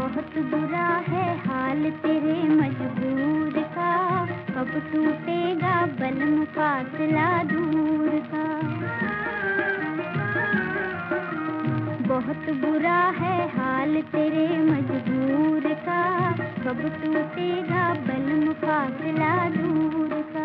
बहुत बुरा है हाल तेरे मजबूर का, कब टूटेगा बलम फासला दूर का। बहुत बुरा है हाल तेरे मजबूर का, कब टूटेगा बलम फासला दूर का।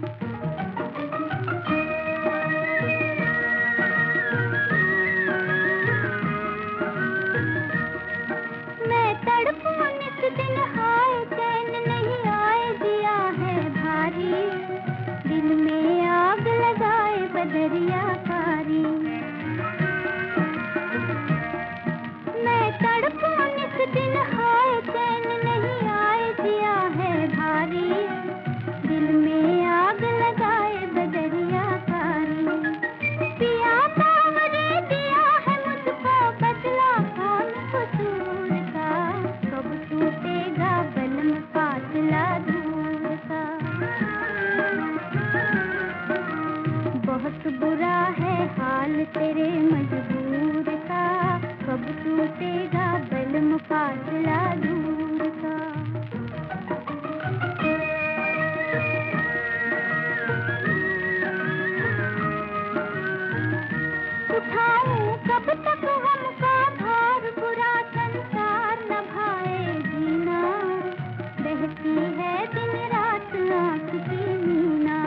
मैं तड़पूं नित दिन हाय चैन नहीं आए, दिया है भारी दिल में आग लगाए बदरिया कारी। मैं तड़पूं नित दिन हाय चैन नहीं आए, दिया है भारी दिल में आग लगाए बदरिया कारी। पिया सावरे दिया है मुझको बदला कौन कसूर का, कब टूटेगा बलम फासला दूर का। बहुत बुरा है हाल तेरे मजबूर का, कब टूटेगा बलम फासला दूर का। उठाऊं कब तक हमका भार, बुरा संसार न भाए जीना, बहती है दिन रात आँख की मीना।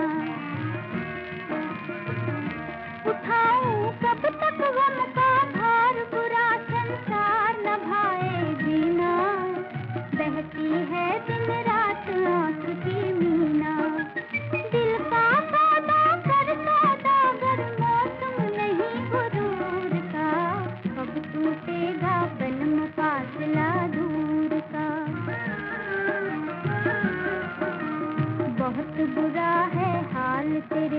उठाऊं कब तक हमका भार, बुरा संसार न भाए जीना, बहती है दिन रात आँख की मीना। दिल का सौदा कर सौदागर मौसम नहीं गुरूर का, कब टूटेगा बलम फासला दूर का। बहुत बुरा है हाल तेरे